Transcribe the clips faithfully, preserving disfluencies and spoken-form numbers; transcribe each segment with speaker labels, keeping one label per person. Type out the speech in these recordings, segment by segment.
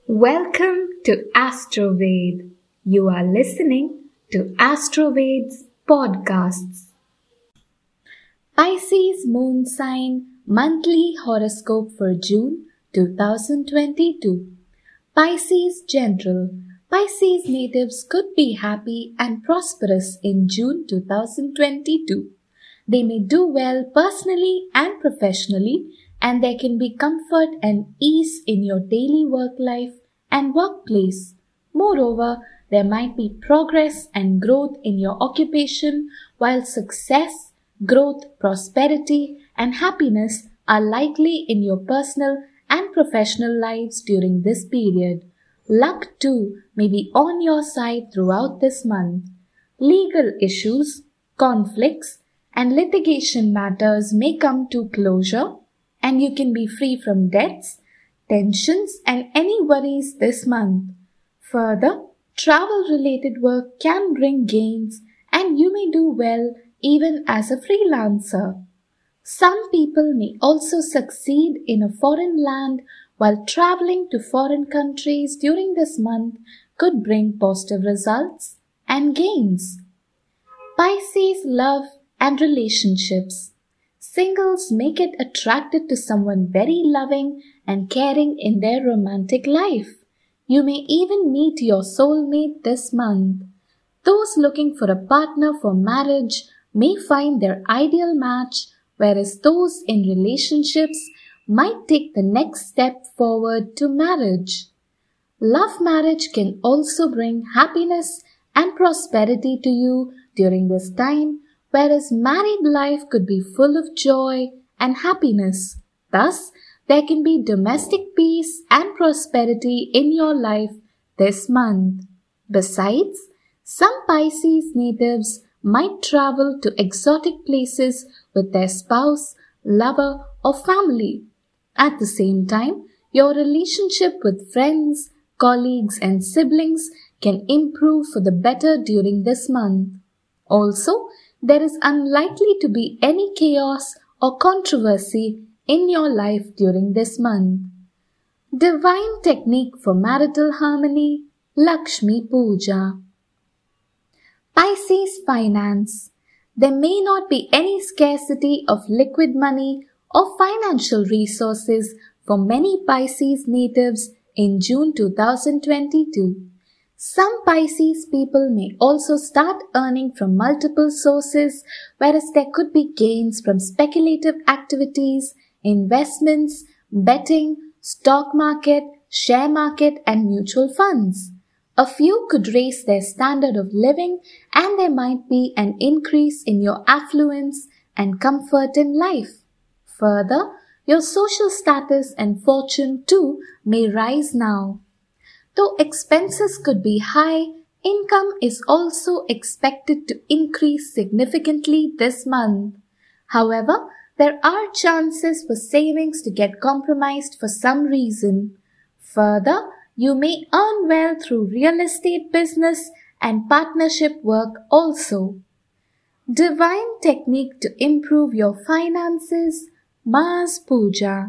Speaker 1: Welcome to Astroved. You are listening to Astroved's podcasts. Pisces moon sign monthly horoscope for June twenty twenty-two. Pisces general. Pisces natives could be happy and prosperous in June twenty twenty-two. They may do well personally and professionally, and there can be comfort and ease in your daily work life and workplace. Moreover, there might be progress and growth in your occupation, while success, growth, prosperity, and happiness are likely in your personal and professional lives during this period. Luck too may be on your side throughout this month. Legal issues, conflicts, and litigation matters may come to closure, and you can be free from debts, tensions, and any worries this month. Further, travel-related work can bring gains, and you may do well even as a freelancer. Some people may also succeed in a foreign land, while traveling to foreign countries during this month could bring positive results and gains. Pisces love and relationships. Singles may get attracted to someone very loving and caring in their romantic life. You may even meet your soulmate this month. Those looking for a partner for marriage may find their ideal match, whereas those in relationships might take the next step forward to marriage. Love marriage can also bring happiness and prosperity to you during this time, whereas married life could be full of joy and happiness. Thus, there can be domestic peace and prosperity in your life this month. Besides, some Pisces natives might travel to exotic places with their spouse, lover, or family. At the same time, your relationship with friends, colleagues, and siblings can improve for the better during this month. Also, there is unlikely to be any chaos or controversy in your life during this month. Divine technique for marital harmony, Lakshmi Puja. Pisces finance. There may not be any scarcity of liquid money or financial resources for many Pisces natives in June twenty twenty-two. Some Pisces people may also start earning from multiple sources, whereas there could be gains from speculative activities, investments, betting, stock market, share market, and mutual funds. A few could raise their standard of living, and there might be an increase in your affluence and comfort in life. Further, your social status and fortune too may rise now. Though expenses could be high, income is also expected to increase significantly this month. However, there are chances for savings to get compromised for some reason. Further, you may earn well through real estate business and partnership work also. Divine technique to improve your finances, Mars Puja.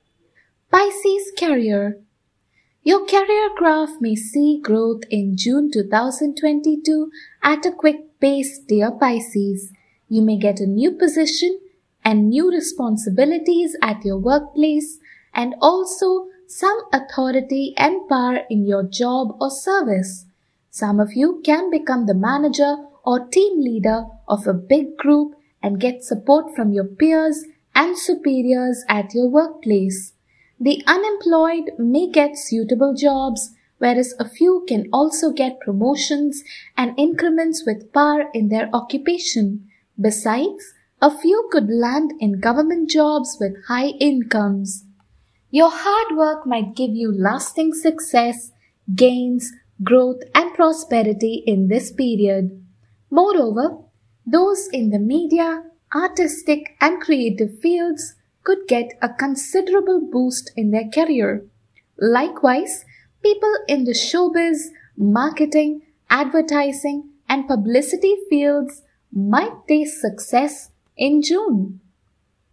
Speaker 1: Pisces career. Your career graph may see growth in June twenty twenty-two at a quick pace, dear Pisces. You may get a new position and new responsibilities at your workplace, and also some authority and power in your job or service. Some of you can become the manager or team leader of a big group and get support from your peers and superiors at your workplace. The unemployed may get suitable jobs, whereas a few can also get promotions and increments with power in their occupation. Besides, a few could land in government jobs with high incomes. Your hard work might give you lasting success, gains, growth, and prosperity in this period. Moreover, those in the media, artistic, and creative fields could get a considerable boost in their career. Likewise, people in the showbiz, marketing, advertising, and publicity fields might taste success in June.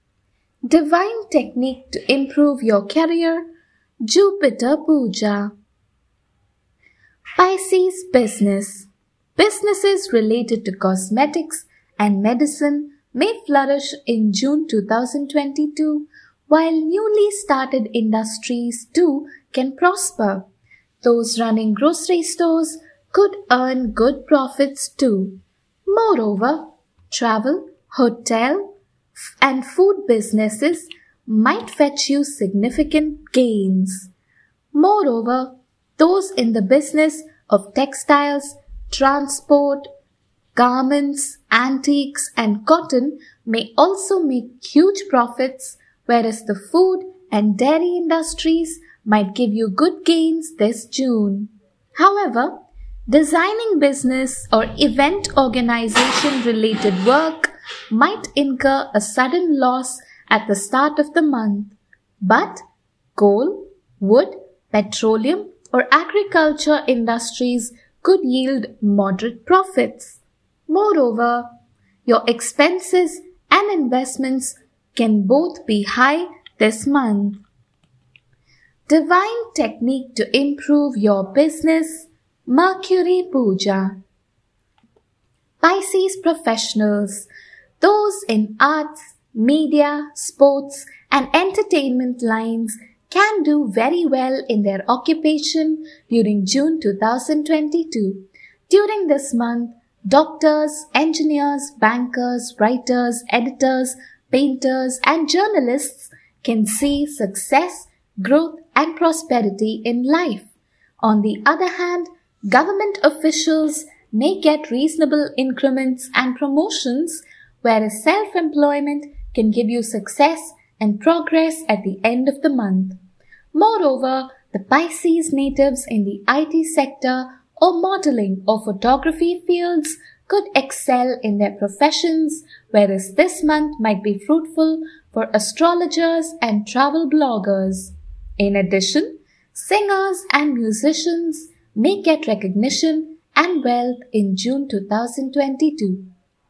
Speaker 1: Divine technique to improve your career, Jupiter Puja. Pisces business. Businesses related to cosmetics and medicine may flourish in June two thousand twenty-two, while newly started industries too can prosper. Those running grocery stores could earn good profits too. Moreover, travel, hotel, and food businesses might fetch you significant gains. Moreover, those in the business of textiles, transport, garments, antiques, and cotton may also make huge profits, whereas the food and dairy industries might give you good gains this June. However, designing business or event organization related work might incur a sudden loss at the start of the month. But coal, wood, petroleum, or agriculture industries could yield moderate profits. Moreover, your expenses and investments can both be high this month. Divine technique to improve your business, Mercury Puja. Pisces professionals, those in arts, media, sports, and entertainment lines can do very well in their occupation during June two thousand twenty-two. During this month, doctors, engineers, bankers, writers, editors, painters, and journalists can see success, growth, and prosperity in life. On the other hand, government officials may get reasonable increments and promotions, whereas self-employment can give you success and progress at the end of the month. Moreover, the Pisces natives in the I T sector or modeling or photography fields could excel in their professions, whereas this month might be fruitful for astrologers and travel bloggers. In addition, singers and musicians may get recognition and wealth in June two thousand twenty-two.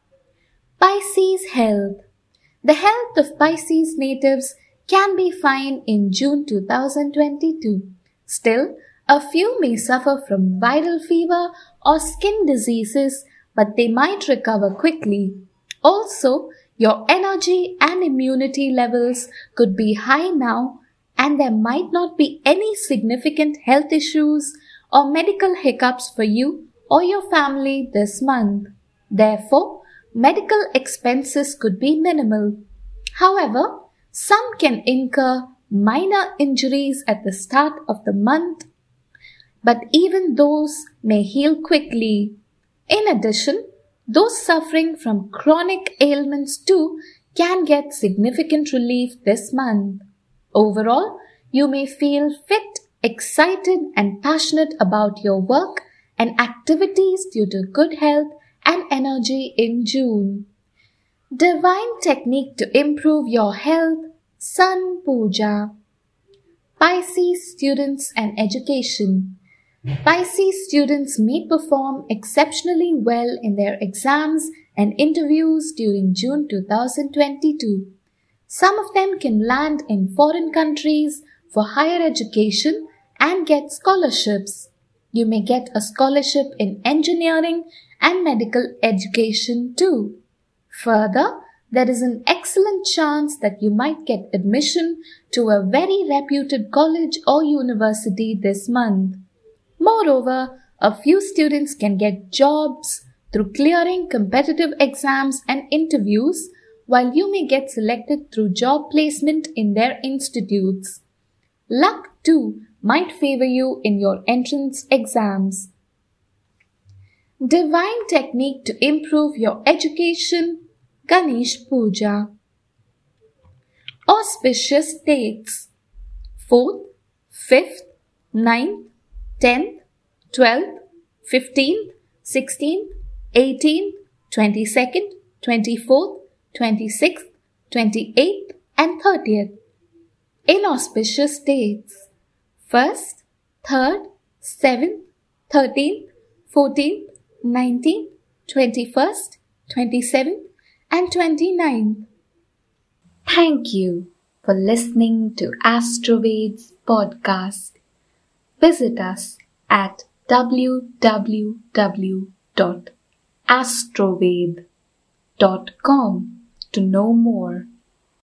Speaker 1: Pisces health. The health of Pisces natives can be fine in June two thousand twenty-two. Still, a few may suffer from viral fever or skin diseases, but they might recover quickly. Also, your energy and immunity levels could be high now, and there might not be any significant health issues or medical hiccups for you or your family this month. Therefore, medical expenses could be minimal. However, some can incur minor injuries at the start of the month, but even those may heal quickly. In addition, those suffering from chronic ailments too can get significant relief this month. Overall, you may feel fit, excited, and passionate about your work and activities due to good health and energy in June. Divine technique to improve your health, Sun Puja. Pisces students and education. Pisces students may perform exceptionally well in their exams and interviews during June two thousand twenty-two. Some of them can land in foreign countries for higher education and get scholarships. You may get a scholarship in engineering and medical education too. Further, there is an excellent chance that you might get admission to a very reputed college or university this month. Moreover, a few students can get jobs through clearing competitive exams and interviews, while you may get selected through job placement in their institutes. Luck too might favor you in your entrance exams. Divine technique to improve your education, Ganesh Puja. Auspicious dates: fourth, fifth, ninth, tenth, twelfth, fifteenth, sixteenth, eighteenth, twenty-second, twenty-fourth, twenty-sixth, twenty-eighth, and thirtieth. Inauspicious dates: first, third, seventh, thirteenth, fourteenth, nineteenth, twenty-first, twenty-seventh, and twenty-ninth. Thank you for listening to Astroveds podcast. Visit us at w w w dot astroved dot com to know more.